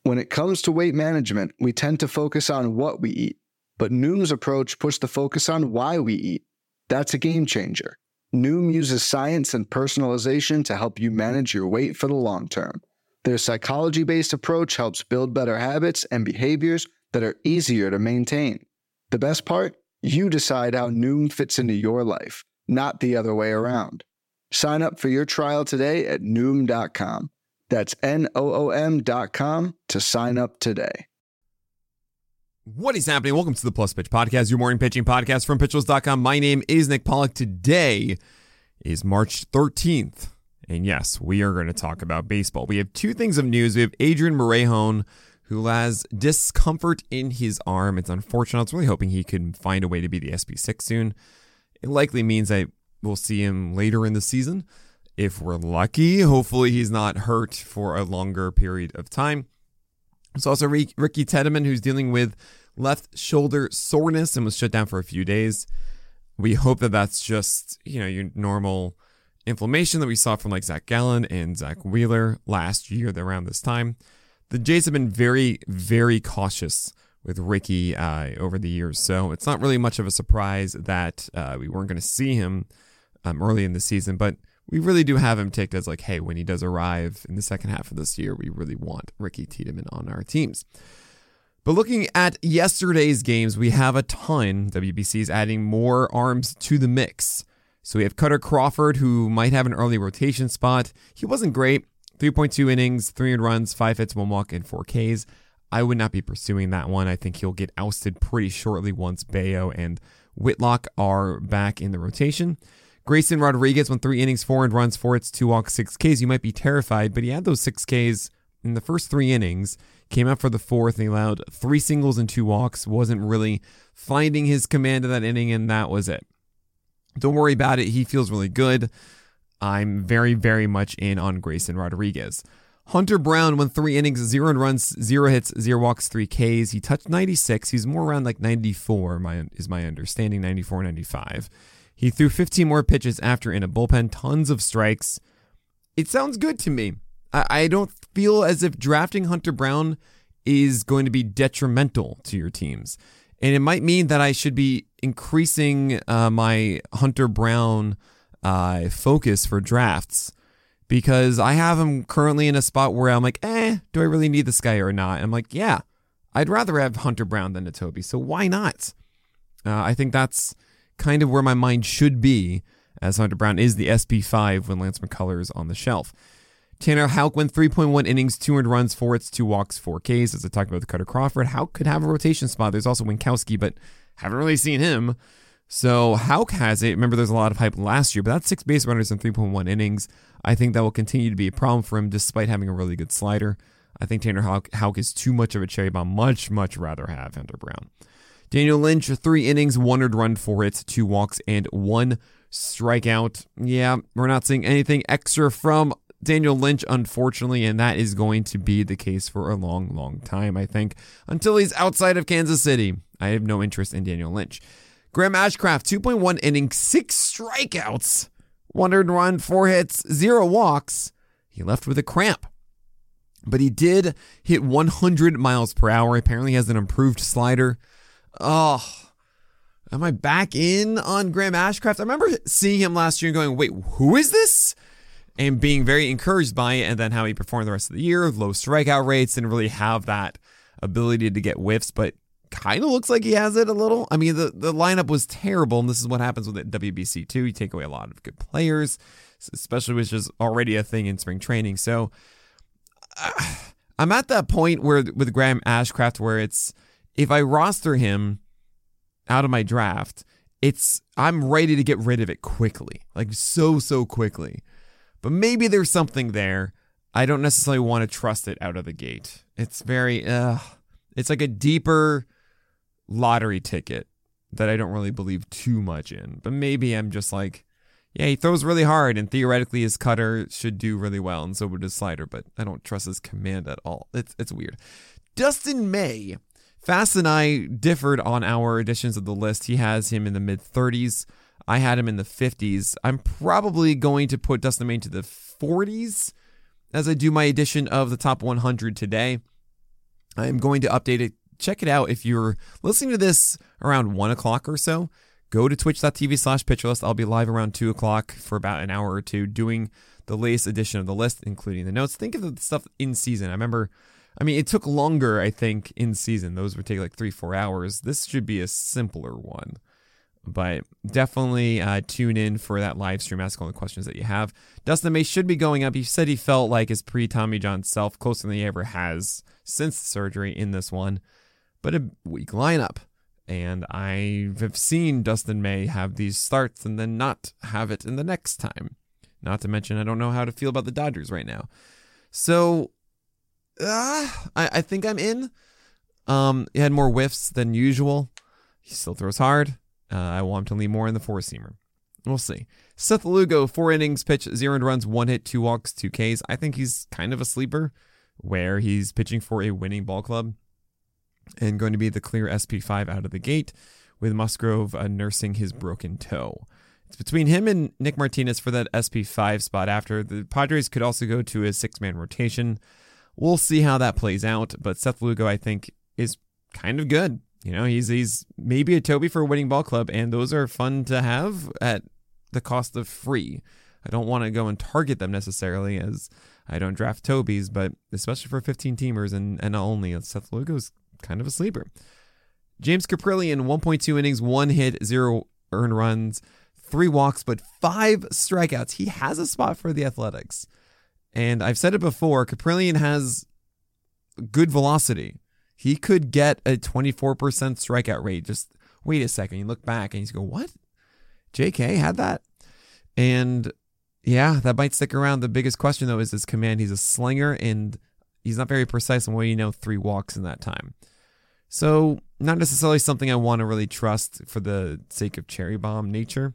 When it comes to weight management, we tend to focus on what we eat, but Noom's approach puts the focus on why we eat. That's a game changer. Noom uses science and personalization to help you manage your weight for the long term. Their psychology-based approach helps build better habits and behaviors that are easier to maintain. The best part? You decide how Noom fits into your life, not the other way around. Sign up for your trial today at Noom.com. That's Noom.com to sign up today. What is happening? Welcome to the Plus Pitch Podcast, your morning pitching podcast from Pitchers.com. My name is Nick Pollack. Today is March 13th. And yes, we are going to talk about baseball. We have two things of news. We have Adrian Morejon, who has discomfort in his arm. It's unfortunate. I was really hoping he could find a way to be the SP6 soon. It likely means that we'll see him later in the season. If we're lucky, hopefully he's not hurt for a longer period of time. There's also Ricky Tiedemann, who's dealing with left shoulder soreness and was shut down for a few days. We hope that that's just, your normal inflammation that we saw from like Zach Gallen and Zach Wheeler last year around this time. The Jays have been very, very cautious with Ricky over the years, so it's not really much of a surprise that we weren't going to see him early in the season, but we really do have him ticked as like, hey, when he does arrive in the second half of this year, we really want Ricky Tiedemann on our teams. But looking at yesterday's games, we have a ton. WBC is adding more arms to the mix. So we have Kutter Crawford, who might have an early rotation spot. He wasn't great. 3.2 innings, 300 runs, 5 hits, 1 walk, and 4 Ks. I would not be pursuing that one. I think he'll get ousted pretty shortly once Bayo and Whitlock are back in the rotation. Grayson Rodriguez went 3 innings, 400 runs, 4 hits, 2 walks, 6 Ks. You might be terrified, but he had those 6 Ks in the first 3 innings, came out for the 4th, and he allowed 3 singles and 2 walks, wasn't really finding his command of that inning, and that was it. Don't worry about it. He feels really good. I'm very, very much in on Grayson Rodriguez. Hunter Brown went 3 innings, 0 runs, 0 hits, 0 walks, 3 Ks. He touched 96. He's more around like 94, is my understanding, 94, 95. He threw 15 more pitches after in a bullpen, tons of strikes. It sounds good to me. I don't feel as if drafting Hunter Brown is going to be detrimental to your teams. And it might mean that I should be increasing my Hunter Brown focus for drafts, because I have him currently in a spot where I'm like, do I really need this guy or not? And I'm like, yeah, I'd rather have Hunter Brown than Natobi, so why not? I think that's kind of where my mind should be, as Hunter Brown is the SP5 when Lance McCullers on the shelf. Tanner Houck went 3.1 innings, 200 runs, 4 hits, 2 walks, 4 Ks. As I talked about the Kutter Crawford, Houck could have a rotation spot. There's also Winkowski, but haven't really seen him. So Houck has it. Remember, there's a lot of hype last year, but that's 6 base runners in 3.1 innings. I think that will continue to be a problem for him despite having a really good slider. I think Tanner Houck is too much of a cherry bomb. Much, much rather have Hunter Brown. Daniel Lynch, 3 innings, 100 run, 4 hits, 2 walks, and 1 strikeout. Yeah, we're not seeing anything extra from Daniel Lynch, unfortunately, and that is going to be the case for a long, long time, I think, until he's outside of Kansas City. I have no interest in Daniel Lynch. Graham Ashcraft, 2.1 innings, 6 strikeouts, 100 run, 4 hits, 0 walks. He left with a cramp, but he did hit 100 miles per hour. Apparently he has an improved slider. Oh, am I back in on Graham Ashcraft? I remember seeing him last year and going, wait, who is this? And being very encouraged by it, and then how he performed the rest of the year. Low strikeout rates, didn't really have that ability to get whiffs, but kind of looks like he has it a little. I mean, the lineup was terrible, and this is what happens with WBC too. You take away a lot of good players, especially which is already a thing in spring training. So I'm at that point where with Graham Ashcraft where it's, if I roster him out of my draft, I'm ready to get rid of it quickly, like so quickly. But maybe there's something there. I don't necessarily want to trust it out of the gate. It's very, it's like a deeper lottery ticket that I don't really believe too much in. But maybe I'm just like, yeah, he throws really hard, and theoretically his cutter should do really well, and so would his slider, but I don't trust his command at all. It's weird. Dustin May. Fast and I differed on our editions of the list. He has him in the mid-30s. I had him in the 50s. I'm probably going to put Dustin May into the 40s as I do my edition of the top 100 today. I'm going to update it. Check it out. If you're listening to this around 1 o'clock or so, go to twitch.tv/pitcherlist. I'll be live around 2 o'clock for about an hour or two doing the latest edition of the list, including the notes. Think of the stuff in season. It took longer, I think, in season. Those would take like 3-4 hours. This should be a simpler one. But definitely tune in for that live stream. Ask all the questions that you have. Dustin May should be going up. He said he felt like his pre-Tommy John self, closer than he ever has since the surgery in this one. But a weak lineup. And I have seen Dustin May have these starts and then not have it in the next time. Not to mention, I don't know how to feel about the Dodgers right now. So, I think I'm in. He had more whiffs than usual. He still throws hard. I want him to lean more in the four-seamer. We'll see. Seth Lugo, 4 innings, pitched 0 earned runs, 1 hit, 2 walks, 2 Ks. I think he's kind of a sleeper where he's pitching for a winning ball club and going to be the clear SP5 out of the gate with Musgrove nursing his broken toe. It's between him and Nick Martinez for that SP5 spot after. The Padres could also go to a 6-man rotation. We'll see how that plays out, but Seth Lugo, I think, is kind of good. You know, he's maybe a Toby for a winning ball club, and those are fun to have at the cost of free. I don't want to go and target them necessarily, as I don't draft Tobys, but especially for 15-teamers and not only, Seth Lugo's kind of a sleeper. James Caprillion, 1.2 innings, 1 hit, 0 earned runs, 3 walks, but 5 strikeouts. He has a spot for the Athletics. And I've said it before, Caprillion has good velocity. He could get a 24% strikeout rate. Just wait a second. You look back and you go, what? JK had that? And yeah, that might stick around. The biggest question, though, is his command. He's a slinger, and he's not very precise on what 3 walks in that time. So not necessarily something I want to really trust for the sake of cherry bomb nature.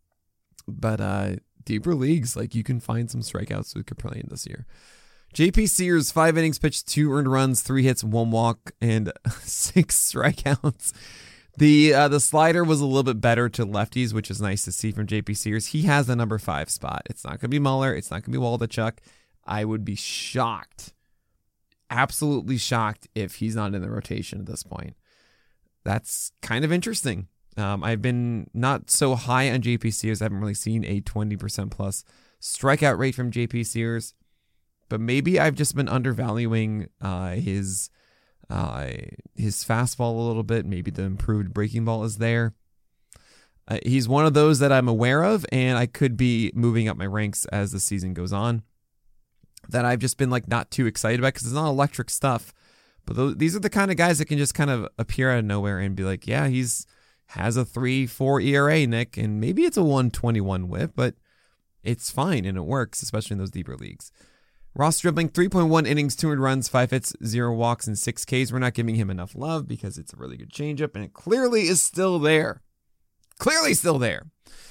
But deeper leagues, like, you can find some strikeouts with Caprillion this year. JP Sears, 5 innings pitched, 2 earned runs, 3 hits, 1 walk, and 6 strikeouts. The slider was a little bit better to lefties, which is nice to see from JP Sears. He has the number 5 spot. It's not going to be Muller. It's not going to be Waldichuk. I would be shocked, absolutely shocked, if he's not in the rotation at this point. That's kind of interesting. I've been not so high on JP Sears. I haven't really seen a 20% plus strikeout rate from JP Sears. But maybe I've just been undervaluing his fastball a little bit. Maybe the improved breaking ball is there. He's one of those that I'm aware of, and I could be moving up my ranks as the season goes on. That I've just been not too excited about because it's not electric stuff. But these are the kind of guys that can just kind of appear out of nowhere and be like, yeah, has a 3.4 ERA, Nick, and maybe it's a 1.21 whip, but it's fine and it works, especially in those deeper leagues. Ross Stripling, 3.1 innings, 200 runs, 5 hits, 0 walks, and 6 Ks. We're not giving him enough love because it's a really good changeup, and it clearly is still there. Clearly still there.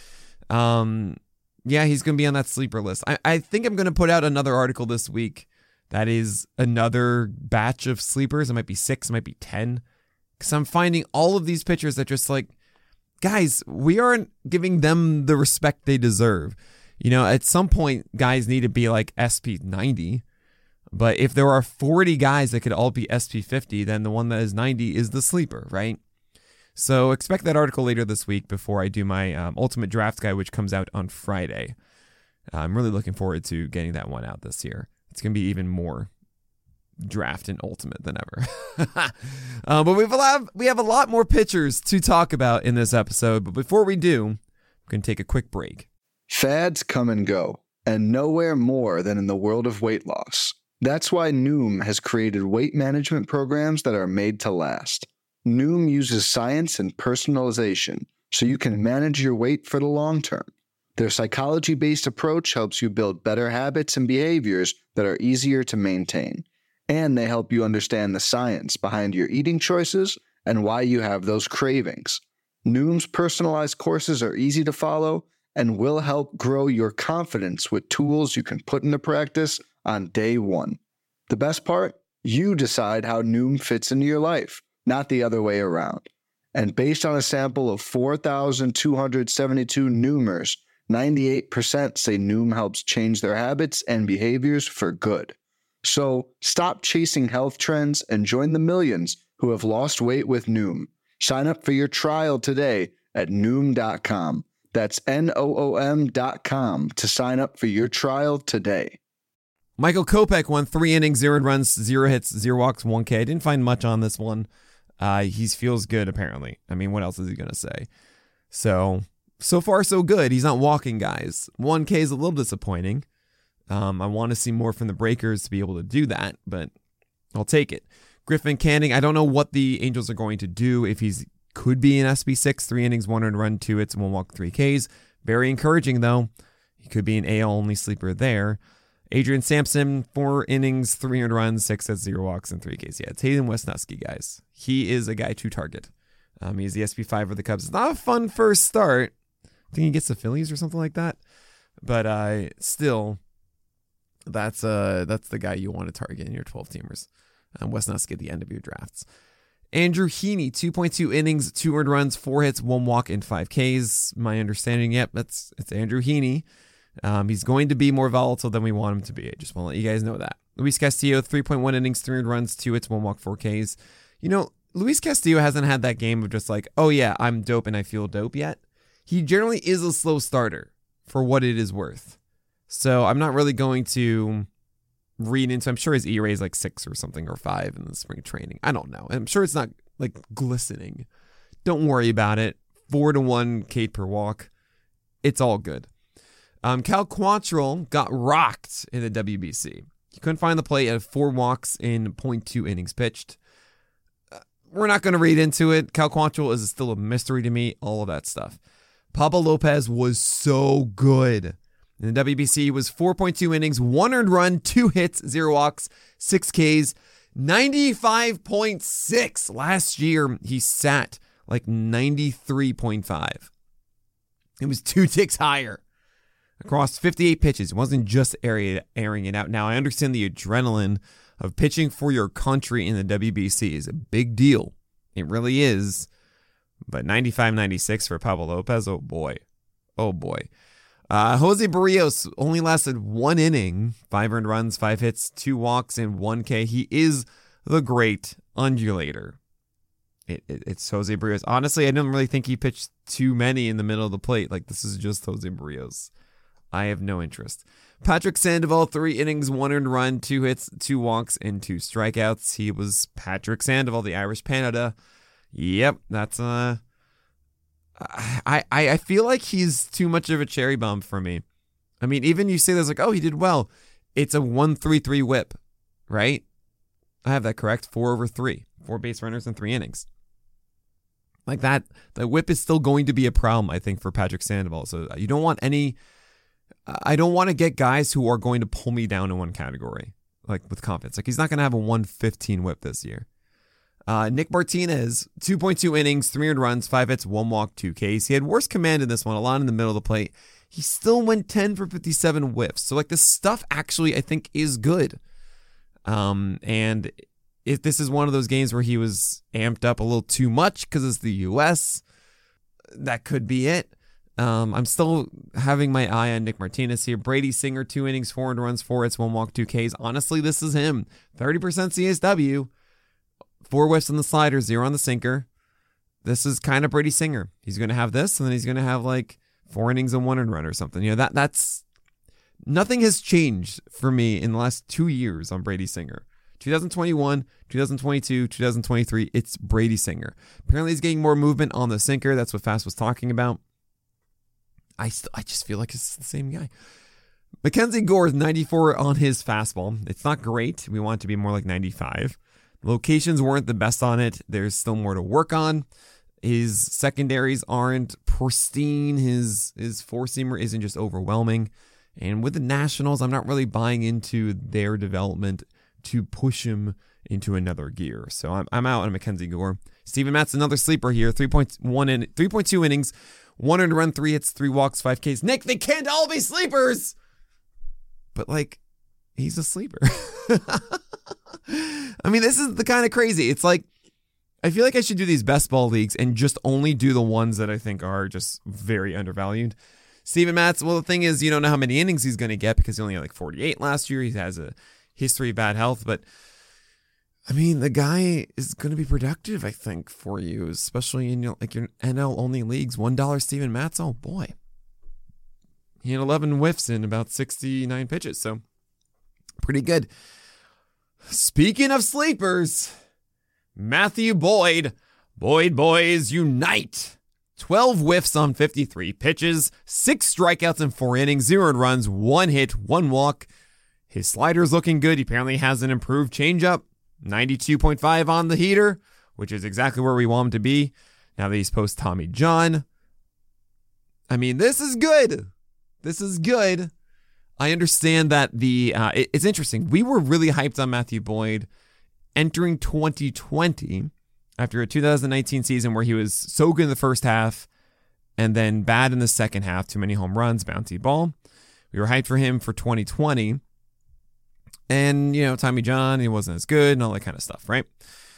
Yeah, he's going to be on that sleeper list. I think I'm going to put out another article this week that is another batch of sleepers. It might be 6, it might be 10. Because I'm finding all of these pitchers that just guys, we aren't giving them the respect they deserve. You know, at some point, guys need to be SP 90. But if there are 40 guys that could all be SP 50, then the one that is 90 is the sleeper, right? So expect that article later this week before I do my Ultimate Draft Guide, which comes out on Friday. I'm really looking forward to getting that one out this year. It's going to be even more draft and ultimate than ever. But we have a lot more pitchers to talk about in this episode. But before we do, we're going to take a quick break. Fads come and go, and nowhere more than in the world of weight loss. That's why Noom has created weight management programs that are made to last. Noom uses science and personalization so you can manage your weight for the long term. Their psychology-based approach helps you build better habits and behaviors that are easier to maintain. And they help you understand the science behind your eating choices and why you have those cravings. Noom's personalized courses are easy to follow and will help grow your confidence with tools you can put into practice on day one. The best part? You decide how Noom fits into your life, not the other way around. And based on a sample of 4,272 Noomers, 98% say Noom helps change their habits and behaviors for good. So stop chasing health trends and join the millions who have lost weight with Noom. Sign up for your trial today at Noom.com. That's Noom.com to sign up for your trial today. Michael Kopech won 3 innings, 0 runs, 0 hits, 0 walks, 1K. I didn't find much on this one. He feels good, apparently. I mean, what else is he going to say? So far, so good. He's not walking guys. 1K is a little disappointing. I want to see more from the Breakers to be able to do that, but I'll take it. Griffin Canning, I don't know what the Angels are going to do if he's could be an SB6, 3 innings, 1 earned run, 2 hits, 1 walk, 3 Ks. Very encouraging, though. He could be an AL-only sleeper there. Adrian Sampson, 4 innings, 3 earned runs, 6 hits, 0 walks, and 3 Ks. Yeah, Tatum Wisniewski, guys. He is a guy to target. He's the SB5 for the Cubs. It's not a fun first start. I think he gets the Phillies or something like that. But still, that's the guy you want to target in your 12-teamers. Wisniewski at the end of your drafts. Andrew Heaney, 2.2 innings, 2 earned runs, 4 hits, 1 walk, and 5 Ks. My understanding, it's Andrew Heaney. He's going to be more volatile than we want him to be. I just want to let you guys know that. Luis Castillo, 3.1 innings, 3 earned runs, 2 hits, 1 walk, 4 Ks. You know, Luis Castillo hasn't had that game of just like, oh yeah, I'm dope and I feel dope yet. He generally is a slow starter for what it is worth. So I'm not really going to read into, I'm sure his ERA is like 6 or something or 5 in the spring training. I don't know. I'm sure it's not like glistening. Don't worry about it. 4-1 K per walk. It's all good. Cal Quantrill got rocked in the WBC. He couldn't find the plate at 4 walks in 0.2 innings pitched. We're not going to read into it. Cal Quantrill is still a mystery to me. All of that stuff. Pablo Lopez was so good. In the WBC, he was 4.2 innings, 1 earned run, 2 hits, 0 walks, 6 Ks, 95.6. Last year, he sat like 93.5. It was 2 ticks higher across 58 pitches. It wasn't just airing it out. Now, I understand the adrenaline of pitching for your country in the WBC is a big deal. It really is. But 95-96 for Pablo Lopez, oh boy. Oh boy. Jose Barrios only lasted 1 inning, 5 earned runs, 5 hits, 2 walks, and 1 K. He is the great undulator. It's Jose Barrios. Honestly, I didn't really think he pitched too many in the middle of the plate. Like, this is just Jose Barrios. I have no interest. Patrick Sandoval, 3 innings, 1 earned run, 2 hits, 2 walks, and 2 strikeouts. He was Patrick Sandoval, the Irish Panda. Yep, that's I feel like he's too much of a cherry bomb for me. I mean, even you say there's like, oh, he did well. It's a 1.33 whip, right? I have that correct. 4/3, 4 base runners in 3 innings. Like that, the whip is still going to be a problem, I think, for Patrick Sandoval. So you don't want any. I don't want to get guys who are going to pull me down in one category, like with confidence. Like he's not going to have a 1.15 whip this year. Nick Martinez, 2.2 innings, 3 earned runs, 5 hits, 1 walk, 2 Ks. He had worse command in this one, a lot in the middle of the plate. He still went 10 for 57 whiffs. So like this stuff actually I think is good. And if this is one of those games where he was amped up a little too much because it's the U.S., that could be it. I'm still having my eye on Nick Martinez here. Brady Singer, 2 innings, 4 earned runs, 4 hits, 1 walk, 2 Ks. Honestly, this is him. 30% CSW. 4 whiffs on the slider, 0 on the sinker. This is kind of Brady Singer. He's going to have this, and then he's going to have like 4 innings and 1 earned run or something. You know, that's nothing has changed for me in the last 2 years on Brady Singer. 2021, 2022, 2023, it's Brady Singer. Apparently he's getting more movement on the sinker. That's what Fast was talking about. I just feel like it's the same guy. Mackenzie Gore is 94 on his fastball. It's not great. We want it to be more like 95. Locations weren't the best on it. There's still more to work on. His secondaries aren't pristine. His 4-seamer isn't just overwhelming. And with the Nationals, I'm not really buying into their development to push him into another gear. So I'm out on Mackenzie Gore. Steven Matt's another sleeper here. 3.2 innings, 1 earned run, 3 hits, 3 walks, 5 Ks. Nick, they can't all be sleepers! But like, he's a sleeper. I mean, this is the kind of crazy. It's like, I feel like I should do these best ball leagues and just only do the ones that I think are just very undervalued. Steven Matz, well, the thing is, you don't know how many innings he's going to get because he only had like 48 last year. history of bad health, but I mean, the guy is going to be productive, I think, for you, especially in your NL only leagues. $1 Steven Matz, oh boy. He had 11 whiffs in about 69 pitches, so pretty good. Speaking of sleepers, Matthew Boyd. Boyd boys unite. 12 whiffs on 53 pitches, 6 strikeouts in 4 innings, 0 runs, 1 hit, 1 walk. His slider's looking good. He apparently has an improved changeup. 92.5 on the heater, which is exactly where we want him to be now that he's post Tommy John. I mean, this is good. This is good. I understand that it's interesting. We were really hyped on Matthew Boyd entering 2020 after a 2019 season where he was so good in the first half and then bad in the second half. Too many home runs, bouncy ball. We were hyped for him for 2020. And, Tommy John, he wasn't as good and all that kind of stuff, right?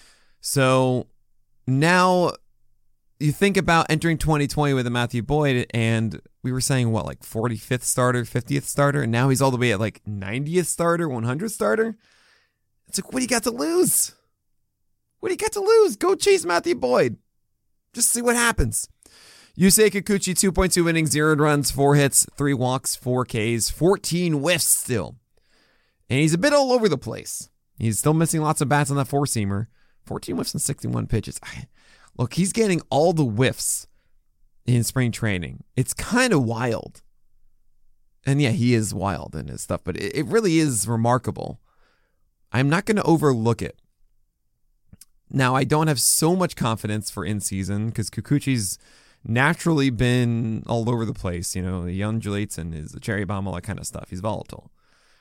So now you think about entering 2020 with a Matthew Boyd, and we were saying, 45th starter, 50th starter, and now he's all the way at 90th starter, 100th starter? It's what do you got to lose? What do you got to lose? Go chase Matthew Boyd. Just see what happens. Yusei Kikuchi, 2.2 innings, 0 runs, 4 hits, 3 walks, 4 Ks, 14 whiffs still. And he's a bit all over the place. He's still missing lots of bats on that four-seamer. 14 whiffs and 61 pitches. Look, he's getting all the whiffs in spring training. It's kind of wild. And yeah, he is wild in his stuff, but it really is remarkable. I'm not going to overlook it. Now, I don't have so much confidence for in-season because Kikuchi's naturally been all over the place. He undulates and is a cherry bomb, all that kind of stuff. He's volatile.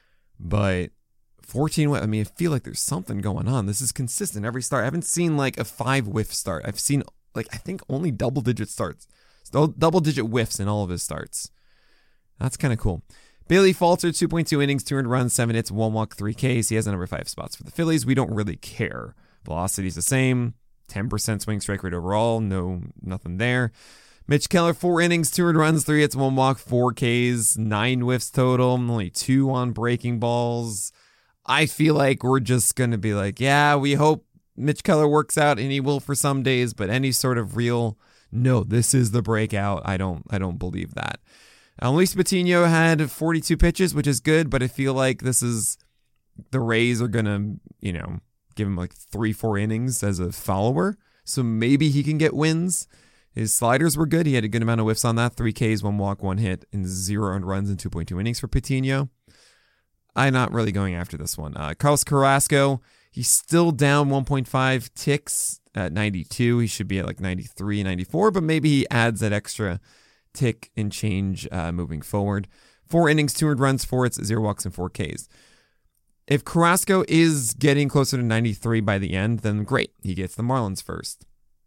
But 14, I feel like there's something going on. This is consistent every start. I haven't seen a 5 whiff start. I've seen I think only double-digit starts. Double-digit whiffs in all of his starts. That's kind of cool. Bailey Falter, 2.2 innings, 200 runs, 7 hits, 1 walk, 3 Ks. He has the number 5 spots for the Phillies. We don't really care. Velocity's the same. 10% swing strike rate overall. Nothing there. Mitch Keller, 4 innings, 200 runs, 3 hits, 1 walk, 4 Ks, 9 whiffs total, only 2 on breaking balls. I feel like we're just going to be we hope Mitch Keller works out, and he will for some days, but any sort of real, no, this is the breakout. I don't believe that. Luis Patino had 42 pitches, which is good, but I feel like this is, the Rays are going to, give him 3-4 innings as a follower, so maybe he can get wins. His sliders were good. He had a good amount of whiffs on that. 3 Ks, 1 walk, 1 hit, and 0 earned runs in 2.2 innings for Patino. I'm not really going after this one. Carlos Carrasco, he's still down 1.5 ticks at 92. He should be at 93, 94, but maybe he adds that extra tick and change moving forward. 4 innings, 200 runs, 4 hits, 0 walks, and 4 Ks. If Carrasco is getting closer to 93 by the end, then great. He gets the Marlins first.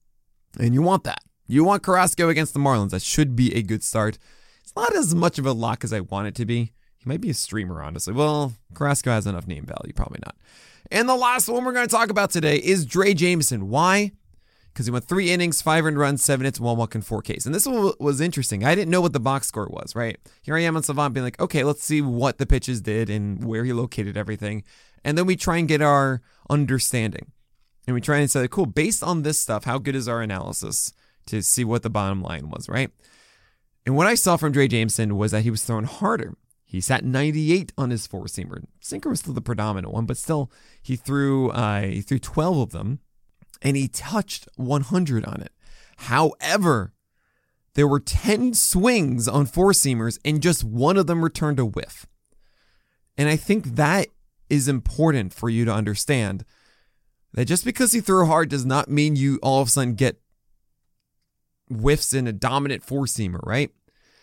And you want that. You want Carrasco against the Marlins. That should be a good start. It's not as much of a lock as I want it to be. He might be a streamer, honestly. Well, Carrasco has enough name value. Probably not. And the last one we're going to talk about today is Drey Jameson. Why? Because he went 3 innings, 5 earned runs, 7 hits, 1 walk, and 4 Ks. And this was interesting. I didn't know what the box score was, right? Here I am on Savant being okay, let's see what the pitches did and where he located everything. And then we try and get our understanding. And we try and say, cool, based on this stuff, how good is our analysis to see what the bottom line was, right? And what I saw from Drey Jameson was that he was throwing harder. He sat 98 on his four-seamer. Sinker was still the predominant one, but still, he threw 12 of them, and he touched 100 on it. However, there were 10 swings on four-seamers, and just one of them returned a whiff. And I think that is important for you to understand, that just because you throw hard does not mean you all of a sudden get whiffs in a dominant four-seamer, right?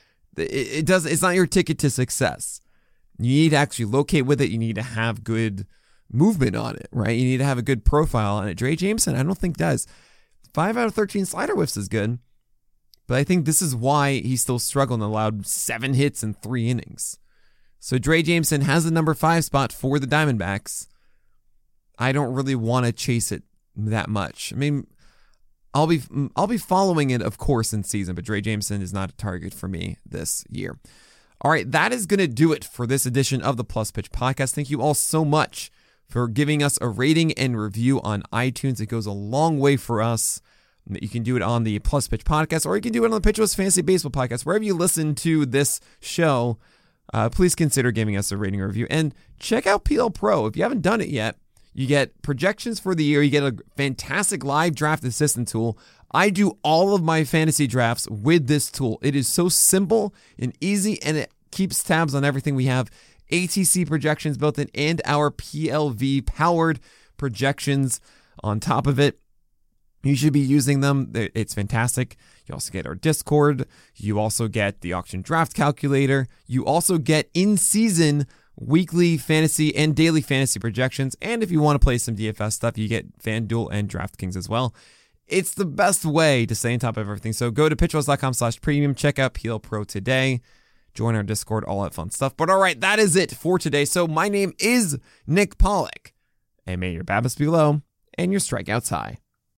It's not your ticket to success. You need to actually locate with it. You need to have good movement on it, right? You need to have a good profile on it. Drey Jameson, I don't think does. 5 out of 13 slider whiffs is good, but I think this is why he still struggled and allowed 7 hits in 3 innings. So Drey Jameson has the number 5 spot for the Diamondbacks. I don't really want to chase it that much. I mean, I'll be following it, of course, in season, but Drey Jameson is not a target for me this year. All right, that is going to do it for this edition of the Plus Pitch Podcast. Thank you all so much for giving us a rating and review on iTunes. It goes a long way for us. You can do it on the Plus Pitch Podcast, or you can do it on the Pitch List Fantasy Baseball Podcast. Wherever you listen to this show, please consider giving us a rating or review. And check out PL Pro. If you haven't done it yet, you get projections for the year. You get a fantastic live draft assistant tool. I do all of my fantasy drafts with this tool. It is so simple and easy, and it keeps tabs on everything. We have ATC projections built in and our PLV powered projections on top of it. You should be using them. It's fantastic. You also get our Discord. You also get the auction draft calculator. You also get in-season weekly fantasy and daily fantasy projections. And if you want to play some DFS stuff, you get FanDuel and DraftKings as well. It's the best way to stay on top of everything. So go to pitchwise.com/premium. Check out PL Pro today. Join our Discord, all that fun stuff. But all right, that is it for today. So my name is Nick Pollack. And may your BABIPs be low and your strikeouts high.